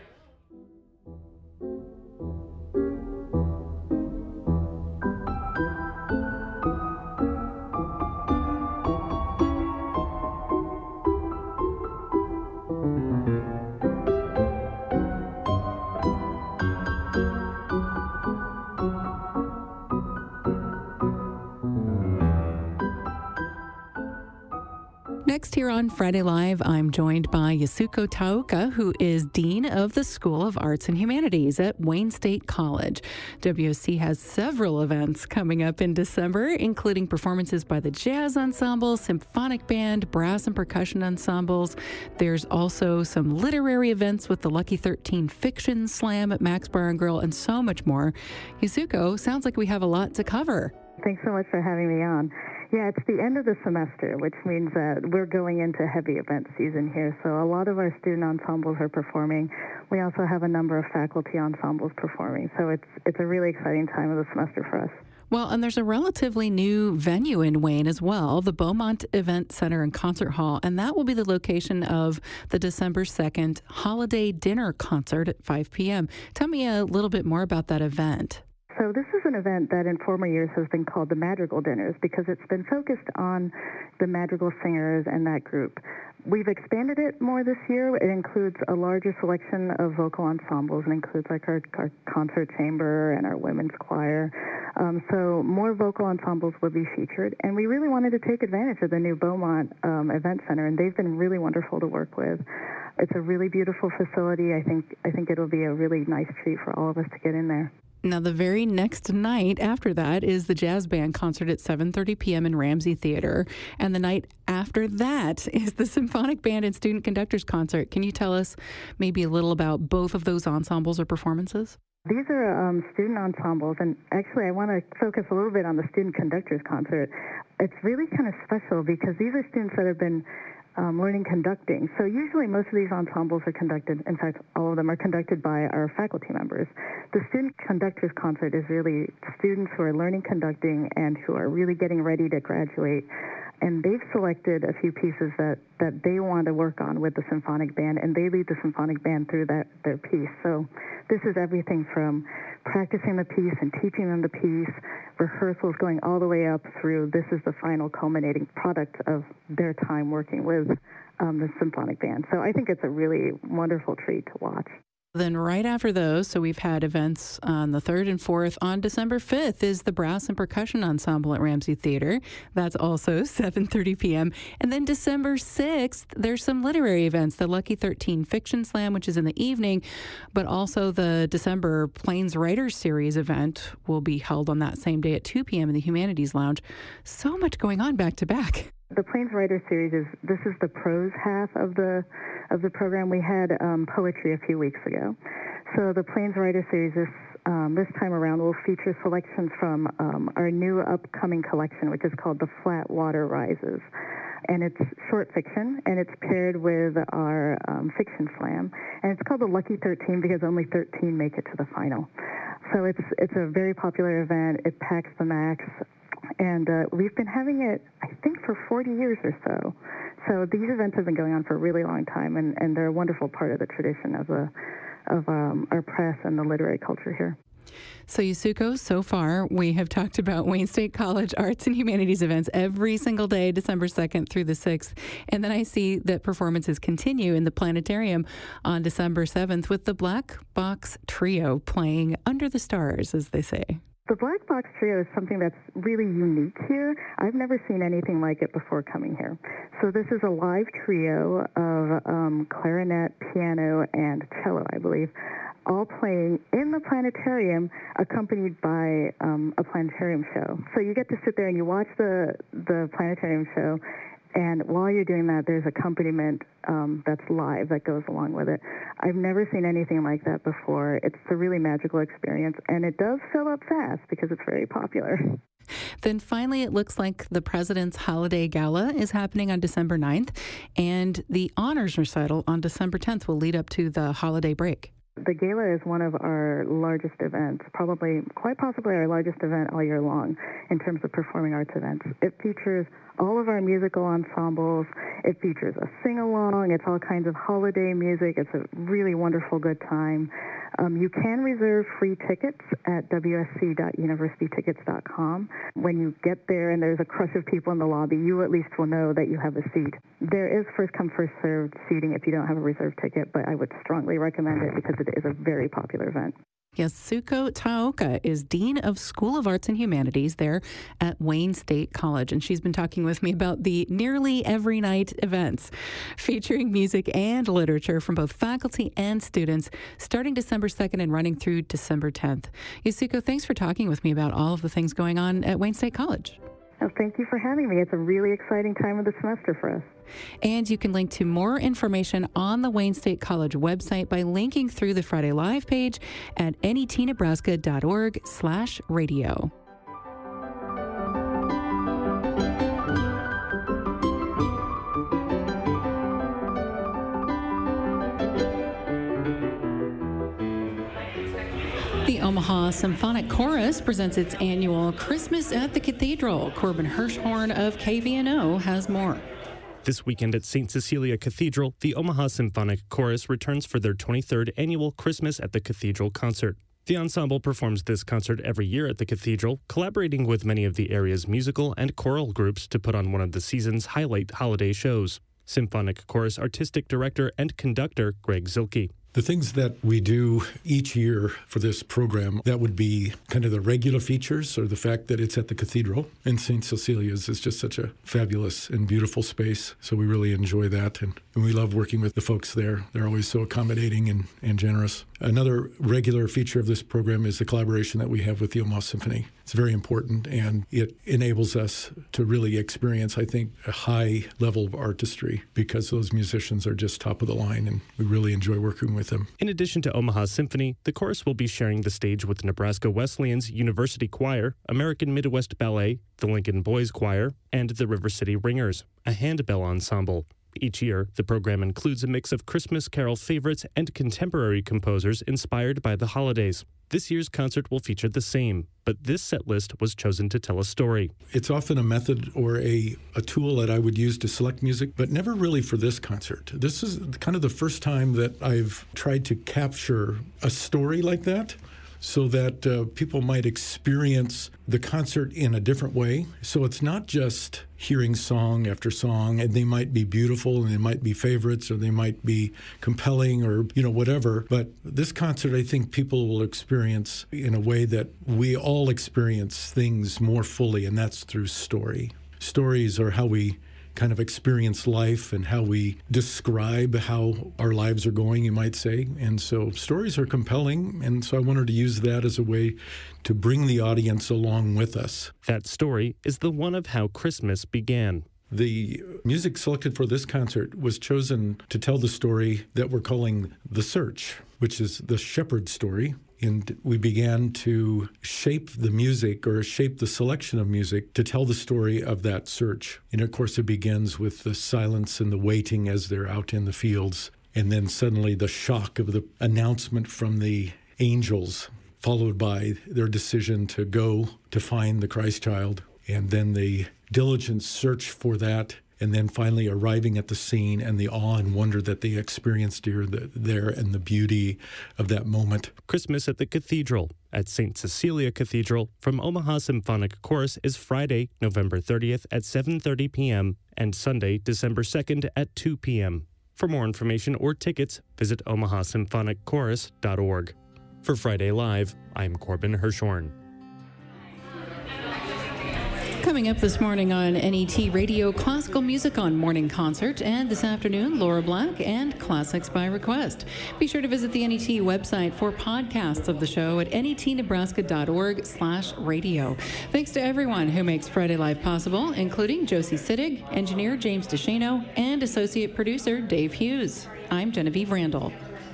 Next here on Friday Live, I'm joined by Yasuko Taoka, who is Dean of the School of Arts and Humanities at Wayne State College. W O C has several events coming up in December, including performances by the Jazz Ensemble, Symphonic Band, Brass and Percussion Ensembles. There's also some literary events with the Lucky thirteen Fiction Slam at Max Bar and Grill, and so much more. Yasuko, sounds like we have a lot to cover. Thanks so much for having me on. Yeah, it's the end of the semester, which means that we're going into heavy event season here. So a lot of our student ensembles are performing. We also have a number of faculty ensembles performing. So it's it's a really exciting time of the semester for us. Well, and there's a relatively new venue in Wayne as well, the Beaumont Event Center and Concert Hall, and that will be the location of the December second holiday dinner concert at five p.m. Tell me a little bit more about that event. So this is an event that in former years has been called the Madrigal Dinners because it's been focused on the madrigal singers and that group. We've expanded it more this year. It includes a larger selection of vocal ensembles and includes like our, our concert chamber and our women's choir. Um, so more vocal ensembles will be featured. And we really wanted to take advantage of the new Beaumont um, Event Center, and they've been really wonderful to work with. It's a really beautiful facility. I think I think it'll be a really nice treat for all of us to get in there. Now, the very next night after that is the jazz band concert at seven thirty p.m. in Ramsey Theater. And the night after that is the symphonic band and student conductors concert. Can you tell us maybe a little about both of those ensembles or performances? These are um, student ensembles, and actually I want to focus a little bit on the student conductors concert. It's really kind of special because these are students that have been Um, learning conducting. So usually most of these ensembles are conducted, in fact, all of them are conducted by our faculty members. The Student Conductors Concert is really students who are learning conducting and who are really getting ready to graduate. And they've selected a few pieces that, that they want to work on with the symphonic band, and they lead the symphonic band through that their piece. So this is everything from practicing the piece and teaching them the piece, rehearsals going all the way up through this is the final culminating product of their time working with um, the symphonic band. So I think it's a really wonderful treat to watch. Then right after those, so we've had events on the third and fourth. On December fifth is the Brass and Percussion Ensemble at Ramsey Theater. That's also seven thirty p.m. And then December sixth, there's some literary events. The Lucky thirteen Fiction Slam, which is in the evening, but also the December Plains Writers Series event will be held on that same day at two p.m. in the Humanities Lounge. So much going on back to back. The Plains Writers Series is this is the prose half of the of the program. We had um, poetry a few weeks ago, so the Plains Writers Series this um, this time around will feature selections from um, our new upcoming collection, which is called The Flat Water Rises, and it's short fiction, and it's paired with our um, fiction slam, and it's called the Lucky thirteen because only thirteen make it to the final. So it's it's a very popular event. It packs the max. And uh, we've been having it, I think, for forty years or so. So these events have been going on for a really long time, and, and they're a wonderful part of the tradition of, the, of um, our press and the literary culture here. So, Yasuko, so far we have talked about Wayne State College Arts and Humanities events every single day, December second through the sixth. And then I see that performances continue in the planetarium on December seventh with the Black Box Trio playing Under the Stars, as they say. The Black Box Trio is something that's really unique here. I've never seen anything like it before coming here. So this is a live trio of um, clarinet, piano, and cello, I believe, all playing in the planetarium, accompanied by um, a planetarium show. So you get to sit there and you watch the the planetarium show, and while you're doing that, there's accompaniment um, that's live that goes along with it. I've never seen anything like that before. It's a really magical experience, and it does fill up fast because it's very popular. Then finally, it looks like the President's Holiday Gala is happening on December ninth, and the Honors Recital on December tenth will lead up to the holiday break. The gala is one of our largest events, probably, quite possibly our largest event all year long in terms of performing arts events. It features all of our musical ensembles. It features a sing-along. It's all kinds of holiday music. It's a really wonderful, good time. Um, you can reserve free tickets at w s c dot university tickets dot com. When you get there and there's a crush of people in the lobby, you at least will know that you have a seat. There is first-come, first-served seating if you don't have a reserved ticket, but I would strongly recommend it because it is a very popular event. Yasuko Taoka is Dean of School of Arts and Humanities there at Wayne State College, and she's been talking with me about the nearly every night events featuring music and literature from both faculty and students starting December second and running through December tenth. Yasuko, thanks for talking with me about all of the things going on at Wayne State College. Oh, thank you for having me. It's a really exciting time of the semester for us. And you can link to more information on the Wayne State College website by linking through the Friday Live page at N E T Nebraska dot org slash radio. Omaha Symphonic Chorus presents its annual Christmas at the Cathedral. Corbin Hirschhorn of K V N O has more. This weekend at Saint Cecilia Cathedral, the Omaha Symphonic Chorus returns for their twenty-third annual Christmas at the Cathedral concert. The ensemble performs this concert every year at the Cathedral, collaborating with many of the area's musical and choral groups to put on one of the season's highlight holiday shows. Symphonic Chorus Artistic Director and Conductor Greg Zilke. The things that we do each year for this program, that would be kind of the regular features, or the fact that it's at the cathedral. And Saint Cecilia's is just such a fabulous and beautiful space, so we really enjoy that. And, and we love working with the folks there. They're always so accommodating and, and generous. Another regular feature of this program is the collaboration that we have with the Omaha Symphony. It's very important, and it enables us to really experience, I think, a high level of artistry because those musicians are just top of the line, and we really enjoy working with them. In addition to Omaha Symphony, the chorus will be sharing the stage with Nebraska Wesleyan's University Choir, American Midwest Ballet, the Lincoln Boys Choir, and the River City Ringers, a handbell ensemble. Each year, the program includes a mix of Christmas carol favorites and contemporary composers inspired by the holidays. This year's concert will feature the same, but this set list was chosen to tell a story. It's often a method or a, a tool that I would use to select music, but never really for this concert. This is kind of the first time that I've tried to capture a story like that, so that uh, people might experience the concert in a different way. So it's not just hearing song after song, and they might be beautiful, and they might be favorites, or they might be compelling, or, you know, whatever. But this concert, I think people will experience in a way that we all experience things more fully, and that's through story. Stories are how we kind of experience life and how we describe how our lives are going, you might say. And so stories are compelling, and so I wanted to use that as a way to bring the audience along with us. That story is the one of how Christmas began. The music selected for this concert was chosen to tell the story that we're calling The Search, which is the shepherd story. And we began to shape the music, or shape the selection of music, to tell the story of that search. And of course, it begins with the silence and the waiting as they're out in the fields. And then suddenly the shock of the announcement from the angels, followed by their decision to go to find the Christ child. And then the diligent search for that. And then finally arriving at the scene, and the awe and wonder that they experienced here, the, there, and the beauty of that moment. Christmas at the Cathedral at Saint Cecilia Cathedral from Omaha Symphonic Chorus is Friday, November thirtieth at seven thirty p.m. and Sunday, December second at two p.m. For more information or tickets, visit omaha symphonic chorus dot org. For Friday Live, I'm Corbin Hirschhorn. Coming up this morning on N E T Radio, classical music on Morning Concert, and this afternoon, Laura Black and Classics by Request. Be sure to visit the N E T website for podcasts of the show at netnebraska.org slash radio. Thanks to everyone who makes Friday Live possible, including Josie Sittig, engineer James DeShano, and associate producer Dave Hughes. I'm Genevieve Randall.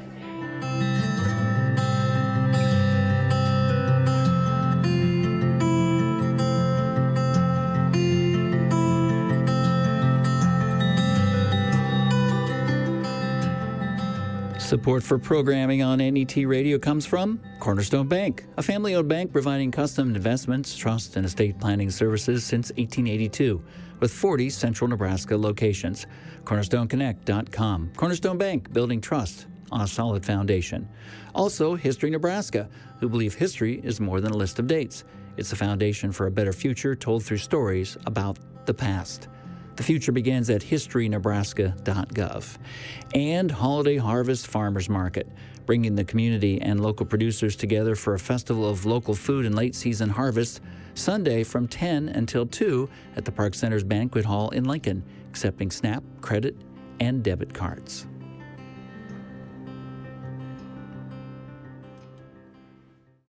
Support for programming on N E T Radio comes from Cornerstone Bank, a family-owned bank providing custom investments, trust, and estate planning services since eighteen eighty-two, with forty central Nebraska locations. cornerstone connect dot com. Cornerstone Bank, building trust on a solid foundation. Also, History Nebraska, who believe history is more than a list of dates. It's a foundation for a better future told through stories about the past. The future begins at history nebraska dot gov. And Holiday Harvest Farmers Market, bringing the community and local producers together for a festival of local food and late-season harvest, Sunday from ten until two at the Park Center's Banquet Hall in Lincoln, accepting SNAP, credit, and debit cards.